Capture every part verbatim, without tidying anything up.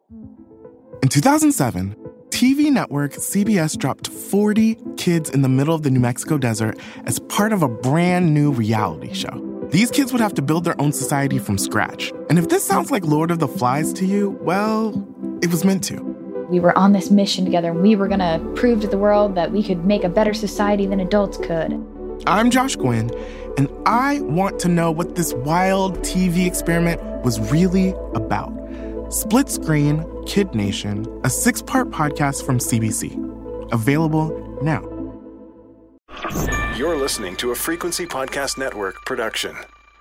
In two thousand seven, T V network C B S dropped forty kids in the middle of the New Mexico desert as part of a brand new reality show. These kids would have to build their own society from scratch. And if this sounds like Lord of the Flies to you, well, it was meant to. We were on this mission together, and we were going to prove to the world that we could make a better society than adults could. I'm Josh Gwynn, and I want to know what this wild T V experiment was really about. Split Screen, Kid Nation, a six-part podcast from C B C. Available now. You're listening to a Frequency Podcast Network production.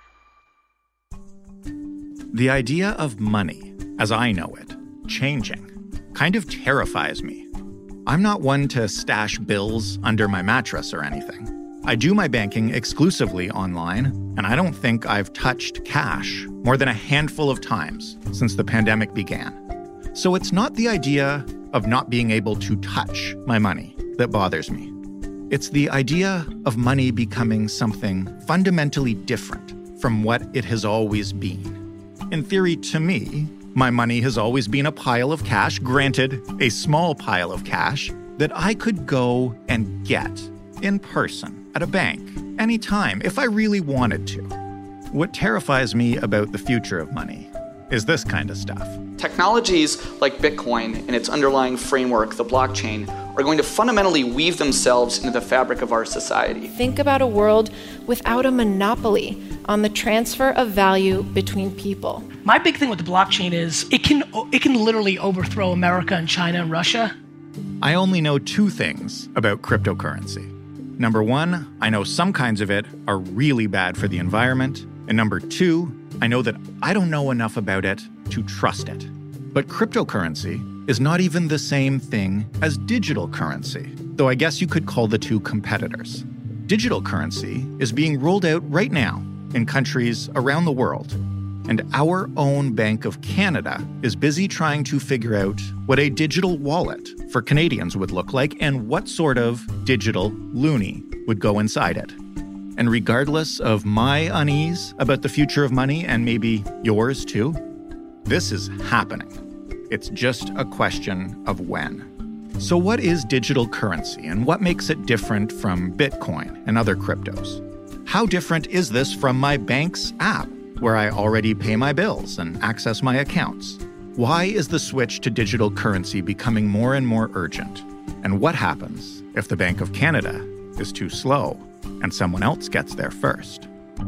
The idea of money, as I know it, changing, kind of terrifies me. I'm not one to stash bills under my mattress or anything. I do my banking exclusively online, and I don't think I've touched cash more than a handful of times since the pandemic began. So it's not the idea of not being able to touch my money that bothers me. It's the idea of money becoming something fundamentally different from what it has always been. In theory, to me, my money has always been a pile of cash, granted a small pile of cash, that I could go and get in person at a bank anytime if I really wanted to. What terrifies me about the future of money is this kind of stuff. Technologies like Bitcoin and its underlying framework, the blockchain, are going to fundamentally weave themselves into the fabric of our society. Think about a world without a monopoly on the transfer of value between people. My big thing with the blockchain is it can it can literally overthrow America and China and Russia. I only know two things about cryptocurrency. Number one, I know some kinds of it are really bad for the environment. And number two, I know that I don't know enough about it to trust it. But cryptocurrency is not even the same thing as digital currency, though I guess you could call the two competitors. Digital currency is being rolled out right now in countries around the world. And our own Bank of Canada is busy trying to figure out what a digital wallet for Canadians would look like and what sort of digital loonie would go inside it. And regardless of my unease about the future of money, and maybe yours too, this is happening. It's just a question of when. So what is digital currency and what makes it different from Bitcoin and other cryptos? How different is this from my bank's app, where I already pay my bills and access my accounts? Why is the switch to digital currency becoming more and more urgent? And what happens if the Bank of Canada is too slow and someone else gets there first?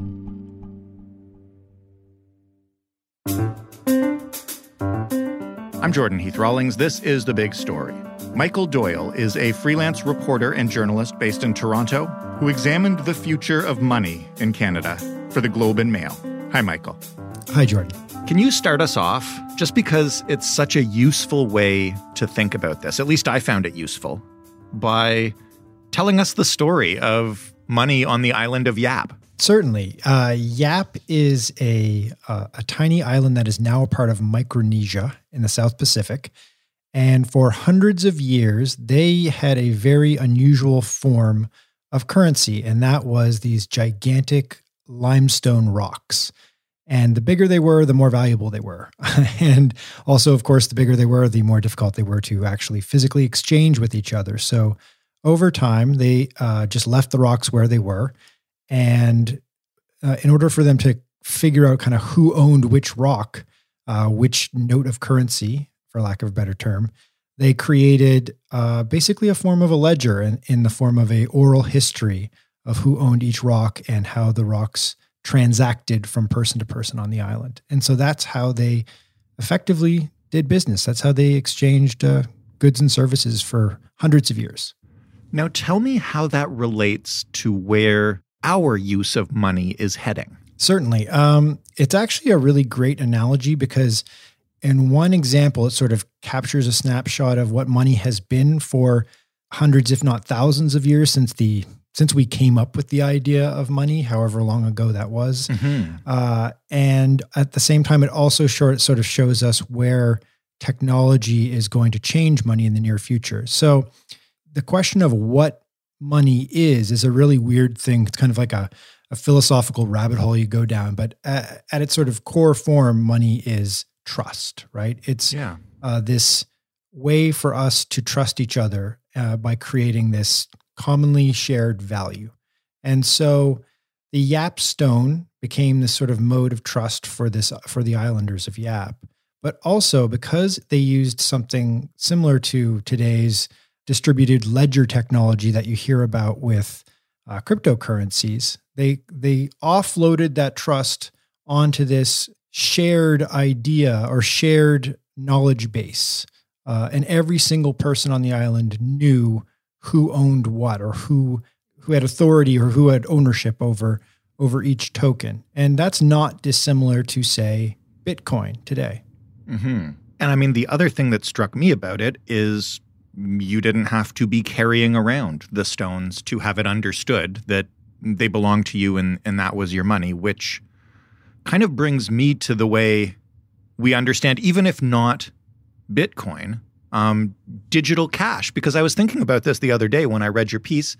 I'm Jordan Heath Rawlings. This is The Big Story. Michael Doyle is a freelance reporter and journalist based in Toronto who examined the future of money in Canada for the Globe and Mail. Hi, Michael. Hi, Jordan. Can you start us off, just because it's such a useful way to think about this, at least I found it useful, by telling us the story of money on the island of Yap? Certainly. Uh, Yap is a, uh, a tiny island that is now a part of Micronesia in the South Pacific. And for hundreds of years, they had a very unusual form of currency, and that was these gigantic limestone rocks. And the bigger they were, the more valuable they were. And also, of course, the bigger they were, the more difficult they were to actually physically exchange with each other. So over time, they uh, just left the rocks where they were. And uh, in order for them to figure out kind of who owned which rock, uh, which note of currency, for lack of a better term, they created uh, basically a form of a ledger in, in the form of a oral history of who owned each rock and how the rocks transacted from person to person on the island. And so that's how they effectively did business. That's how they exchanged uh, goods and services for hundreds of years. Now tell me how that relates to where our use of money is heading. Certainly. Um, it's actually a really great analogy because in one example, it sort of captures a snapshot of what money has been for hundreds, if not thousands of years since the since we came up with the idea of money, however long ago that was. Mm-hmm. Uh, and at the same time, it also short, sort of shows us where technology is going to change money in the near future. So the question of what money is, is a really weird thing. It's kind of like a, a philosophical rabbit hole you go down, but at, at its sort of core form, money is trust, right? It's yeah. uh, this way for us to trust each other uh, by creating this commonly shared value. And so the Yap stone became this sort of mode of trust for this for the islanders of Yap. But also because they used something similar to today's distributed ledger technology that you hear about with uh, cryptocurrencies, they they offloaded that trust onto this shared idea or shared knowledge base. Uh, and every single person on the island knew who owned what, or who who had authority, or who had ownership over over each token. And that's not dissimilar to, say, Bitcoin today. Mm-hmm. And I mean, the other thing that struck me about it is you didn't have to be carrying around the stones to have it understood that they belonged to you and, and that was your money, which kind of brings me to the way we understand, even if not Bitcoin, um, digital cash. Because I was thinking about this the other day when I read your piece.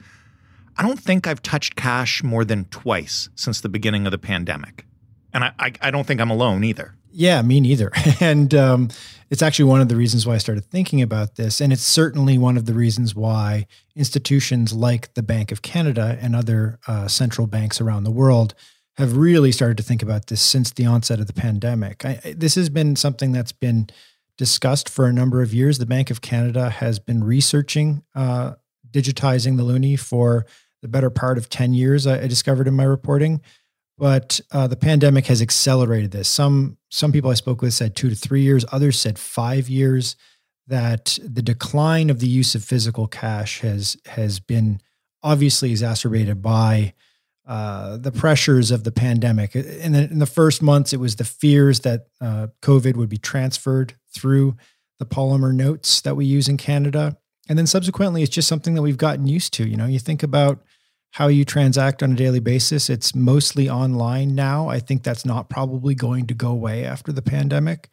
I don't think I've touched cash more than twice since the beginning of the pandemic. And I, I, I don't think I'm alone either. Yeah, me neither. And um, it's actually one of the reasons why I started thinking about this. And it's certainly one of the reasons why institutions like the Bank of Canada and other uh, central banks around the world have really started to think about this since the onset of the pandemic. I, this has been something that's been discussed for a number of years. The Bank of Canada has been researching uh, digitizing the loonie for the better part of ten years, I, I discovered in my reporting. But uh, the pandemic has accelerated this. Some some people I spoke with said two to three years. Others said five years. That the decline of the use of physical cash has has been obviously exacerbated by uh, the pressures of the pandemic. In the, in the first months, it was the fears that uh, COVID would be transferred through the polymer notes that we use in Canada. And then subsequently, it's just something that we've gotten used to. You know, you think about how you transact on a daily basis. It's mostly online now. I think that's not probably going to go away after the pandemic.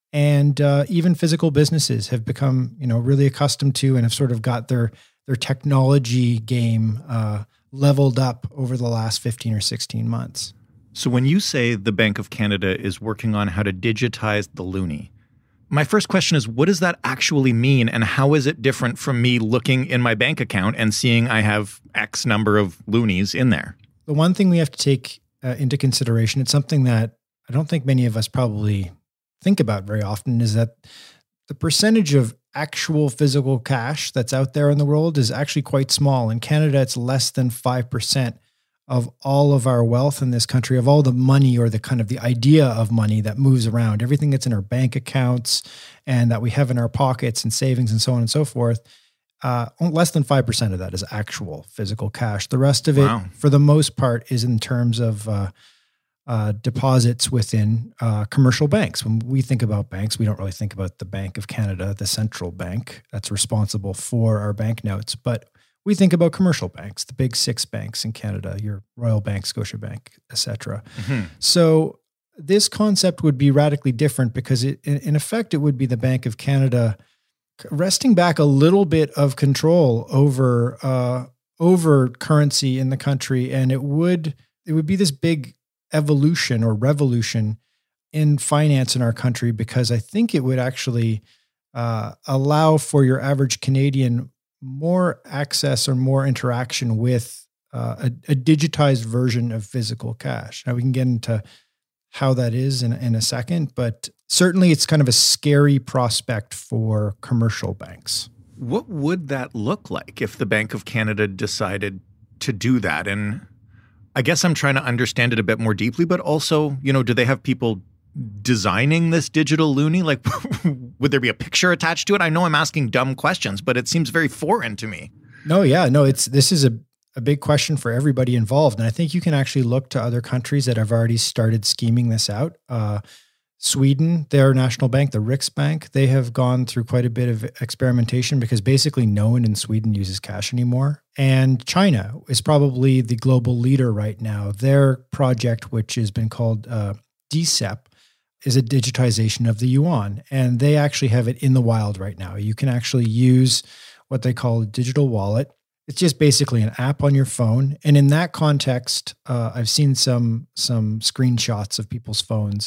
And uh, even physical businesses have become, you know, really accustomed to and have sort of got their their technology game uh, leveled up over the last fifteen or sixteen months. So when you say the Bank of Canada is working on how to digitize the loonie, my first question is, what does that actually mean? And how is it different from me looking in my bank account and seeing I have X number of loonies in there? The one thing we have to take uh, into consideration, it's something that I don't think many of us probably think about very often, is that the percentage of actual physical cash that's out there in the world is actually quite small. In Canada, it's less than five percent of all of our wealth in this country, of all the money or the kind of the idea of money that moves around, everything that's in our bank accounts and that we have in our pockets and savings and so on and so forth. Uh, less than five percent of that is actual physical cash. The rest of it, wow. for the most part, is in terms of uh, uh, deposits within uh, commercial banks. When we think about banks, we don't really think about the Bank of Canada, the central bank that's responsible for our banknotes, but we think about commercial banks, the big six banks in Canada, your Royal Bank, Scotiabank, et cetera. Mm-hmm. So this concept would be radically different because it, in effect, it would be the Bank of Canada wresting back a little bit of control over uh, over currency in the country, and it would it would be this big evolution or revolution in finance in our country, because I think it would actually uh, allow for your average Canadian more access or more interaction with uh, a, a digitized version of physical cash. Now we can get into how that is in, in a second, but certainly it's kind of a scary prospect for commercial banks. What would that look like if the Bank of Canada decided to do that? And I guess I'm trying to understand it a bit more deeply, but also, you know, do they have people designing this digital loonie? Like, would there be a picture attached to it? I know I'm asking dumb questions, but it seems very foreign to me. No, yeah, no, it's, this is a, a big question for everybody involved. And I think you can actually look to other countries that have already started scheming this out. Uh, Sweden, their national bank, the Riksbank, they have gone through quite a bit of experimentation because basically no one in Sweden uses cash anymore. And China is probably the global leader right now. Their project, which has been called uh, D C E P, is a digitization of the yuan. And they actually have it in the wild right now. You can actually use what they call a digital wallet. It's just basically an app on your phone. And in that context, uh, I've seen some, some screenshots of people's phones.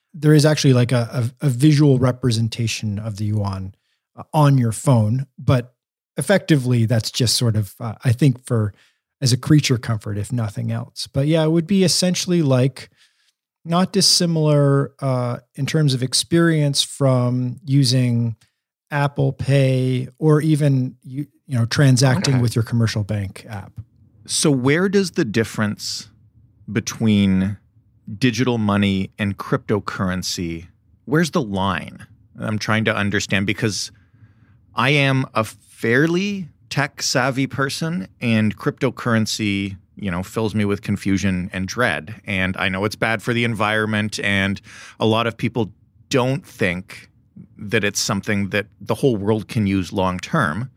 there is actually like a, a, a visual representation of the yuan uh, on your phone, but effectively that's just sort of, uh, I think for, as a creature comfort, if nothing else. But yeah, it would be essentially like not dissimilar uh, in terms of experience from using Apple Pay or even, you, you know, transacting Okay. with your commercial bank app. So where does the difference between digital money and cryptocurrency, where's the line? I'm trying to understand because I am a fairly tech savvy person and cryptocurrency, you know, fills me with confusion and dread. And I know it's bad for the environment and a lot of people don't think that it's something that the whole world can use long term.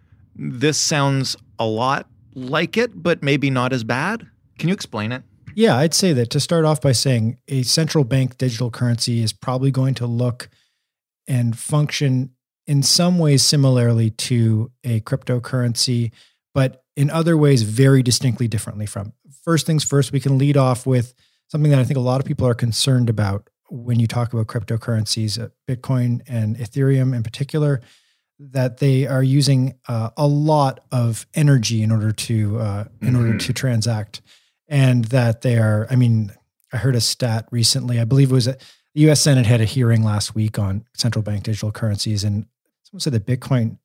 This sounds a lot like it, but maybe not as bad. Can you explain it? Yeah, I'd say that to start off by saying a central bank digital currency is probably going to look and function in some ways similarly to a cryptocurrency, but in other ways very distinctly differently from. First things first, we can lead off with something that I think a lot of people are concerned about when you talk about cryptocurrencies, uh, Bitcoin and Ethereum in particular, that they are using uh, a lot of energy in order to uh, in mm-hmm. order to transact. And that they are, I mean, I heard a stat recently, I believe it was a, the U S Senate had a hearing last week on central bank digital currencies. And someone said that Bitcoin,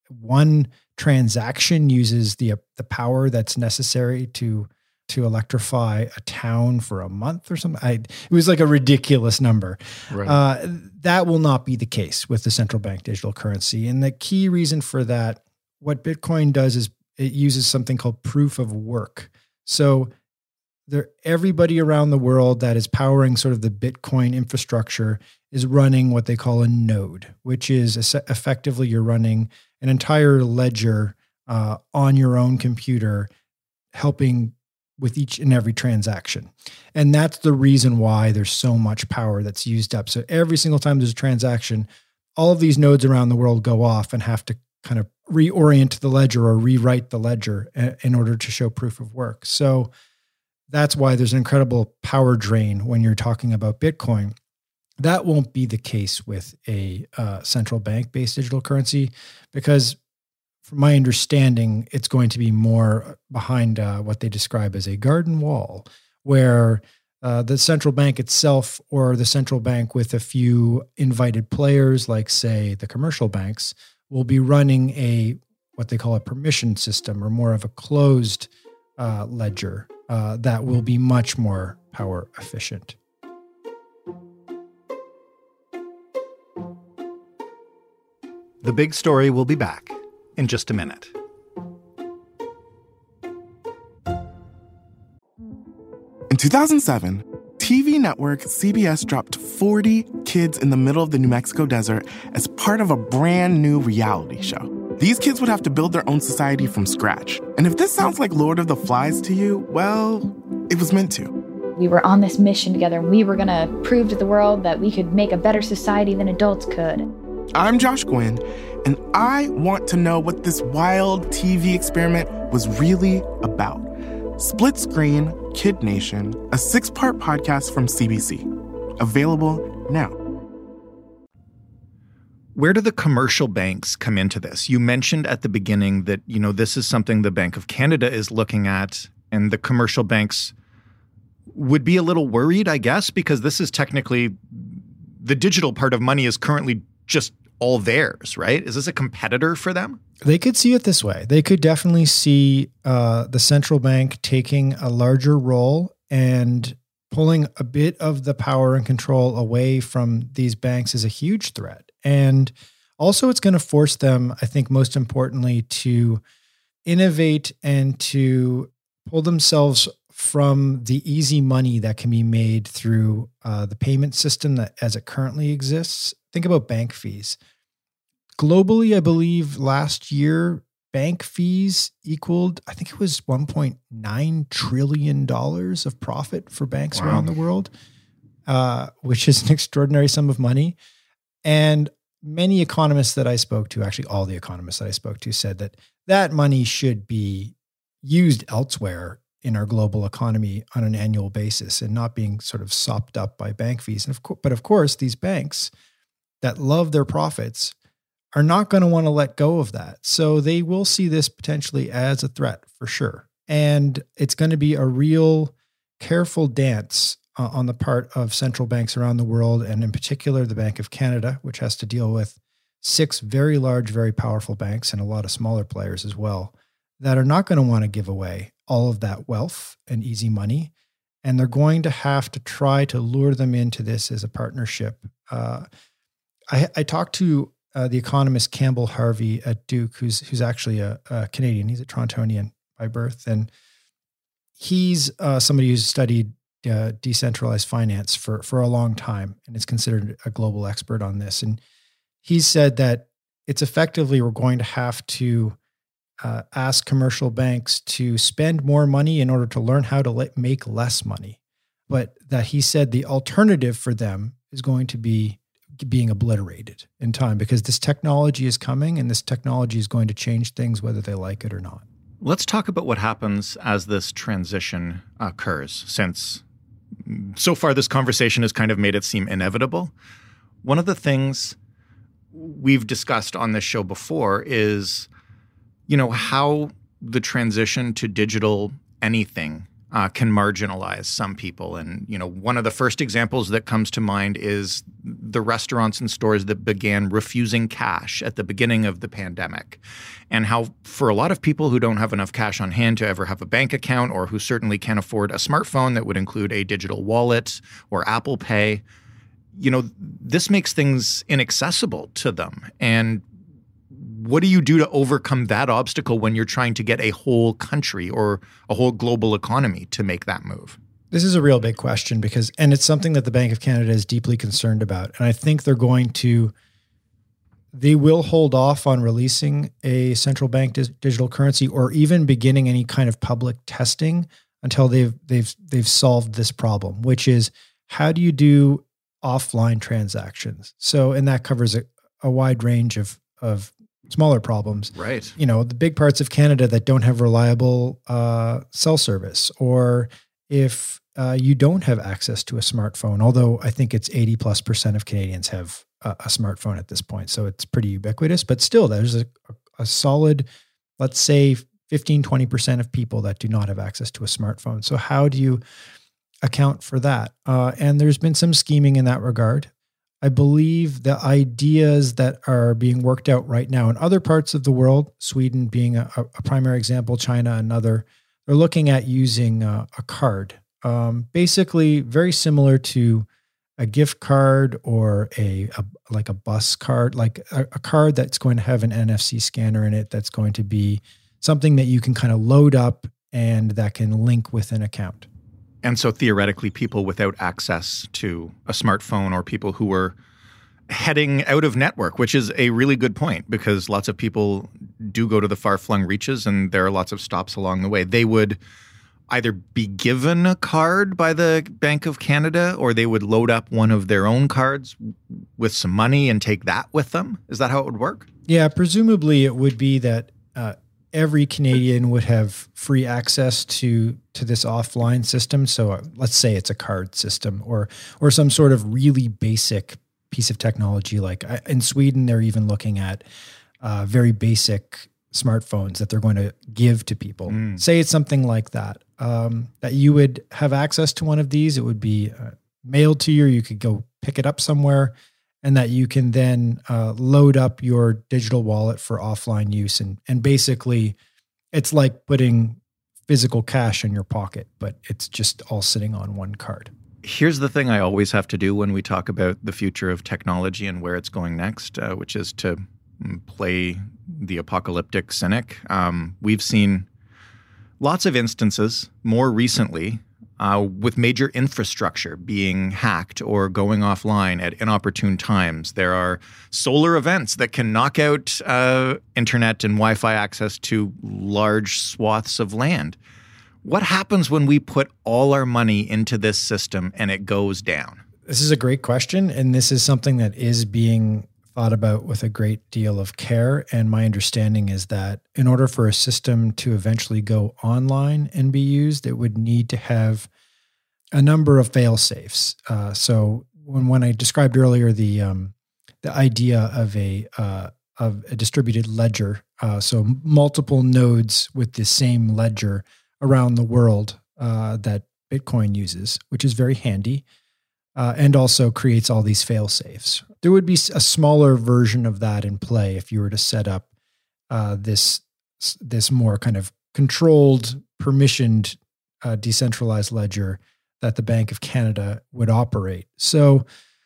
one transaction uses the the power that's necessary to to electrify a town for a month or something. I, it was like a ridiculous number. Right. Uh, that will not be the case with the central bank digital currency. And the key reason for that, what Bitcoin does is it uses something called proof of work. So there, everybody around the world that is powering sort of the Bitcoin infrastructure is running what they call a node, which is effectively you're running an entire ledger uh, on your own computer, helping with each and every transaction. And that's the reason why there's so much power that's used up. So every single time there's a transaction, all of these nodes around the world go off and have to kind of reorient the ledger or rewrite the ledger in order to show proof of work. So that's why there's an incredible power drain when you're talking about Bitcoin. That won't be the case with a uh, central bank-based digital currency because from my understanding, it's going to be more behind uh, what they describe as a garden wall, where uh, the central bank itself or the central bank with a few invited players, like say the commercial banks, will be running a what they call a permission system or more of a closed uh, ledger uh, that will be much more power efficient. The Big Story will be back in just a minute. In two thousand seven, T V network C B S dropped forty kids in the middle of the New Mexico desert as part of a brand new reality show. These kids would have to build their own society from scratch. And if this sounds like Lord of the Flies to you, well, it was meant to. We were on this mission together, and we were going to prove to the world that we could make a better society than adults could. I'm Josh Gwynn, and I want to know what this wild T V experiment was really about. Split Screen, Kid Nation, a six-part podcast from C B C. Available now. Where do the commercial banks come into this? You mentioned at the beginning that, you know, this is something the Bank of Canada is looking at, and the commercial banks would be a little worried, I guess, because this is technically the digital part of money is currently just all theirs, right? Is this a competitor for them? They could see it this way. They could definitely see uh, the central bank taking a larger role and pulling a bit of the power and control away from these banks is a huge threat. And also it's going to force them, I think most importantly, to innovate and to pull themselves from the easy money that can be made through uh, the payment system that as it currently exists. Think about bank fees. Globally, I believe last year, bank fees equaled, I think it was one point nine trillion dollars of profit for banks wow. around the world, uh, which is an extraordinary sum of money. And many economists that I spoke to, actually all the economists that I spoke to said that that money should be used elsewhere in our global economy on an annual basis and not being sort of sopped up by bank fees. And of course, but of course, these banks that love their profits are not going to want to let go of that. So they will see this potentially as a threat for sure. And it's going to be a real careful dance uh, on the part of central banks around the world, and in particular, the Bank of Canada, which has to deal with six very large, very powerful banks and a lot of smaller players as well, that are not going to want to give away all of that wealth and easy money. And they're going to have to try to lure them into this as a partnership. Uh, I, I talked to uh, the economist Campbell Harvey at Duke, who's who's actually a, a Canadian. He's a Torontonian by birth. And he's uh, somebody who's studied uh, decentralized finance for, for a long time and is considered a global expert on this. And he said that it's effectively we're going to have to uh, ask commercial banks to spend more money in order to learn how to let, make less money. But that he said the alternative for them is going to be being obliterated in time, because this technology is coming and this technology is going to change things whether they like it or not. Let's talk about what happens as this transition occurs, since so far this conversation has kind of made it seem inevitable. One of the things we've discussed on this show before is, you know, how the transition to digital anything uh, can marginalize some people. And, you know, one of the first examples that comes to mind is the restaurants and stores that began refusing cash at the beginning of the pandemic, and how for a lot of people who don't have enough cash on hand to ever have a bank account, or who certainly can't afford a smartphone that would include a digital wallet or Apple Pay, you know, this makes things inaccessible to them. And what do you do to overcome that obstacle when you're trying to get a whole country or a whole global economy to make that move? This is a real big question because, and it's something that the Bank of Canada is deeply concerned about. And I think they're going to, they will hold off on releasing a central bank dis- digital currency or even beginning any kind of public testing until they've, they've, they've solved this problem, which is how do you do offline transactions? So, and that covers a, a wide range of, of smaller problems. Right. You know, the big parts of Canada that don't have reliable uh, cell service, or if uh, you don't have access to a smartphone, although I think it's eighty plus percent of Canadians have a, a smartphone at this point. So it's pretty ubiquitous, but still there's a, a solid, let's say fifteen, twenty percent of people that do not have access to a smartphone. So how do you account for that? Uh, and there's been some scheming in that regard. I believe the ideas that are being worked out right now in other parts of the world, Sweden being a, a primary example, China another, they're looking at using a, a card, um, basically very similar to a gift card or a, a like a bus card, like a, a card that's going to have an N F C scanner in it, that's going to be something that you can kind of load up and that can link with an account. And so theoretically, people without access to a smartphone, or people who were heading out of network, which is a really good point because lots of people do go to the far-flung reaches and there are lots of stops along the way. They would either be given a card by the Bank of Canada, or they would load up one of their own cards with some money and take that with them. Is that how it would work? Yeah, presumably it would be that uh, every Canadian would have free access to to this offline system. So uh, let's say it's a card system or or some sort of really basic piece of technology. Like uh, in Sweden, they're even looking at uh, very basic smartphones that they're going to give to people. Mm. Say it's something like that, um, that you would have access to one of these. It would be uh, mailed to you, or you could go pick it up somewhere, and that you can then uh, load up your digital wallet for offline use. And, and basically, it's like putting physical cash in your pocket, but it's just all sitting on one card. Here's the thing I always have to do when we talk about the future of technology and where it's going next, uh, which is to play the apocalyptic cynic. Um, we've seen lots of instances more recently Uh, with major infrastructure being hacked or going offline at inopportune times. There are solar events that can knock out uh, internet and Wi-Fi access to large swaths of land. What happens when we put all our money into this system and it goes down? This is a great question, and this is something that is being thought about with a great deal of care. And my understanding is that in order for a system to eventually go online and be used, it would need to have a number of fail safes. Uh, so when, when I described earlier the um, the idea of a uh, of a distributed ledger, uh, so multiple nodes with the same ledger around the world uh, that Bitcoin uses, which is very handy. Uh, and also creates all these fail safes. There would be a smaller version of that in play if you were to set up uh, this this more kind of controlled, permissioned, uh, decentralized ledger that the Bank of Canada would operate. So,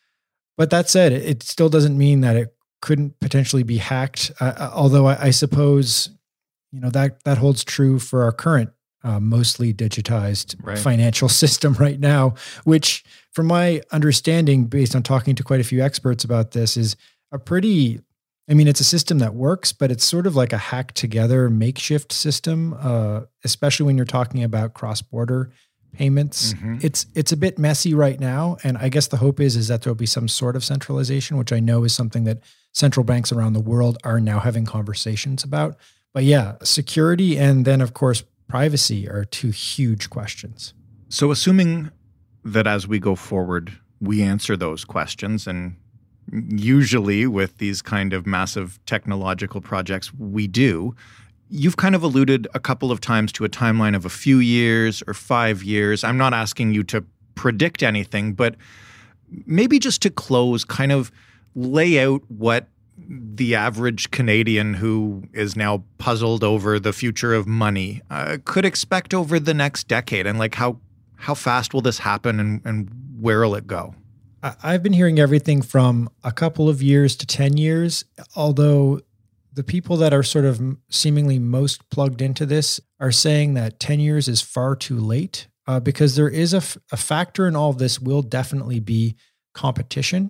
but that said, it still doesn't mean that it couldn't potentially be hacked. Uh, although I, I suppose, you know, that that holds true for our current Uh, mostly digitized right. financial system right now, which from my understanding, based on talking to quite a few experts about this, is a pretty, I mean, it's a system that works, but it's sort of like a hacked together makeshift system, uh, especially when you're talking about cross-border payments. Mm-hmm. It's it's a bit messy right now. And I guess the hope is, is that there'll be some sort of centralization, which I know is something that central banks around the world are now having conversations about. But yeah, security and then, of course, privacy are two huge questions. So assuming that as we go forward, we answer those questions, and usually with these kind of massive technological projects, we do, you've kind of alluded a couple of times to a timeline of a few years or five years. I'm not asking you to predict anything, but maybe just to close, kind of lay out what the average Canadian who is now puzzled over the future of money uh, could expect over the next decade, and like how how fast will this happen, and, and where will it go? I've been hearing everything from a couple of years to ten years, although the people that are sort of seemingly most plugged into this are saying that ten years is far too late uh, because there is a, f- a factor in all of this will definitely be competition,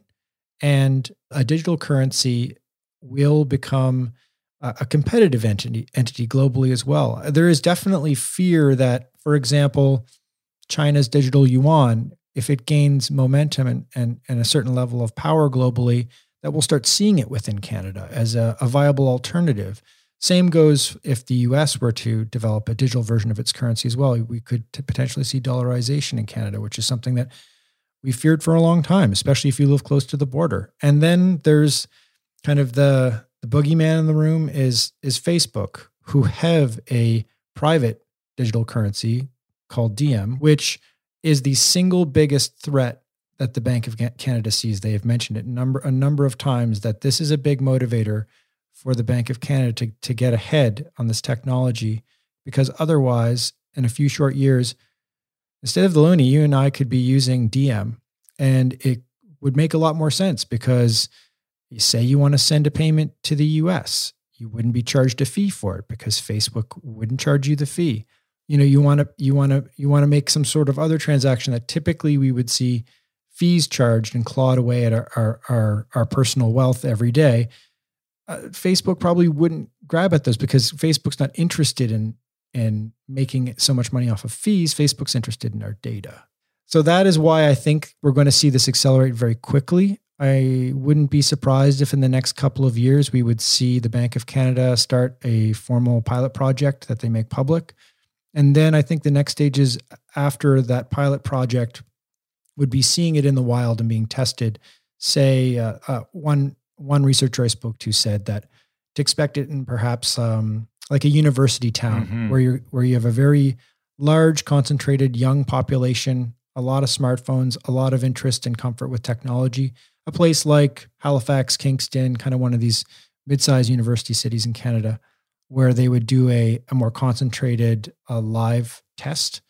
and a digital currency will become a competitive entity entity globally as well. There is definitely fear that, for example, China's digital yuan, if it gains momentum and, and, and a certain level of power globally, that we'll start seeing it within Canada as a, a viable alternative. Same goes if the U S were to develop a digital version of its currency as well. We could t- potentially see dollarization in Canada, which is something that we feared for a long time, especially if you live close to the border. And then there's kind of the the boogeyman in the room is is Facebook, who have a private digital currency called Diem, which is the single biggest threat that the Bank of Canada sees. They have mentioned it a number a number of times that this is a big motivator for the Bank of Canada to to get ahead on this technology, because otherwise, in a few short years, instead of the loonie, you and I could be using Diem, and it would make a lot more sense because you say you want to send a payment to the U S, you wouldn't be charged a fee for it because Facebook wouldn't charge you the fee. You know, you want to you want to you want to make some sort of other transaction that typically we would see fees charged and clawed away at our our our, our personal wealth every day. Uh, Facebook probably wouldn't grab at those because Facebook's not interested in in making so much money off of fees. Facebook's interested in our data. So that is why I think we're going to see this accelerate very quickly. I wouldn't be surprised if in the next couple of years we would see the Bank of Canada start a formal pilot project that they make public. And then I think the next stages after that pilot project would be seeing it in the wild and being tested. Say uh, uh, one one researcher I spoke to said that to expect it in perhaps um, like a university town mm-hmm. where you where you have a very large, concentrated young population, a lot of smartphones, a lot of interest and comfort with technology. A place like Halifax, Kingston, kind of one of these mid-sized university cities in Canada, where they would do a, a more concentrated uh, live test,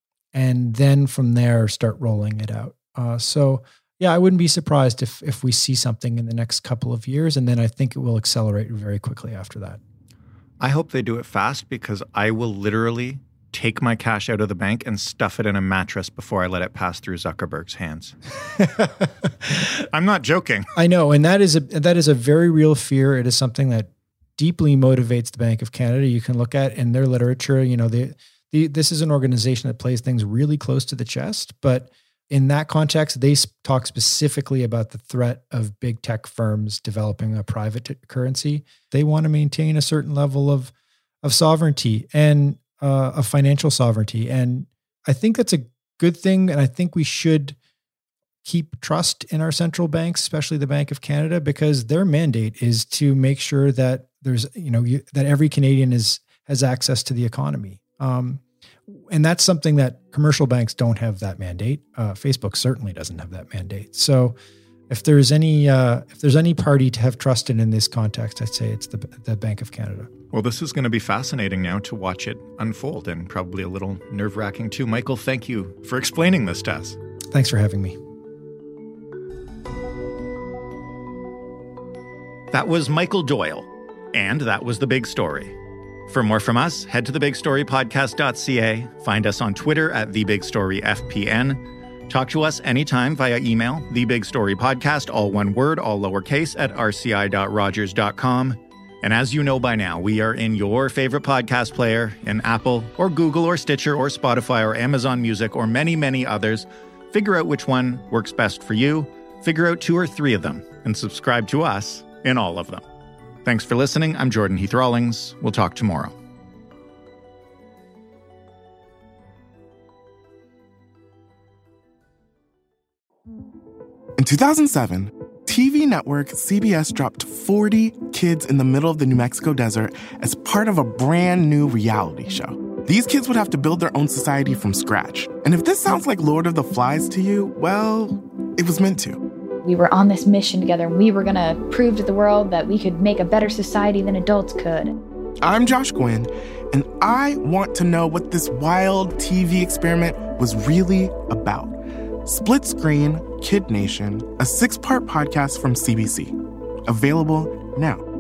and then from there start rolling it out. Uh, so yeah, I wouldn't be surprised if if we see something in the next couple of years, and then I think it will accelerate very quickly after that. I hope they do it fast because I will literally take my cash out of the bank and stuff it in a mattress before I let it pass through Zuckerberg's hands. I'm not joking. I know, and that is a that is a very real fear. It is something that deeply motivates the Bank of Canada. You can look at in their literature, you know, the, the this is an organization that plays things really close to the chest, but in that context, they talk specifically about the threat of big tech firms developing a private t- currency. They want to maintain a certain level of, of sovereignty and uh, of financial sovereignty. And I think that's a good thing. And I think we should keep trust in our central banks, especially the Bank of Canada, because their mandate is to make sure that there's, you know, you, that every Canadian is has access to the economy. Um, And that's something that commercial banks don't have that mandate. Uh, Facebook certainly doesn't have that mandate. So if there's any uh, if there's any party to have trust in in this context, I'd say it's the, the Bank of Canada. Well, this is going to be fascinating now to watch it unfold, and probably a little nerve-wracking too. Michael, thank you for explaining this to us. Thanks for having me. That was Michael Doyle, and that was The Big Story. For more from us, head to the big story podcast dot c a, find us on Twitter at the big story f p n. Talk to us anytime via email, thebigstorypodcast, all one word, all lowercase, at r c i dot rogers dot com. And as you know by now, we are in your favorite podcast player, in Apple or Google or Stitcher or Spotify or Amazon Music or many, many others. Figure out which one works best for you, figure out two or three of them, and subscribe to us in all of them. Thanks for listening. I'm Jordan Heath Rawlings. We'll talk tomorrow. In two thousand seven, T V network C B S dropped forty kids in the middle of the New Mexico desert as part of a brand new reality show. These kids would have to build their own society from scratch. And if this sounds like Lord of the Flies to you, well, it was meant to. We were on this mission together, and we were going to prove to the world that we could make a better society than adults could. I'm Josh Gwynn, and I want to know what this wild T V experiment was really about. Split Screen, Kid Nation, a six-part podcast from C B C. Available now.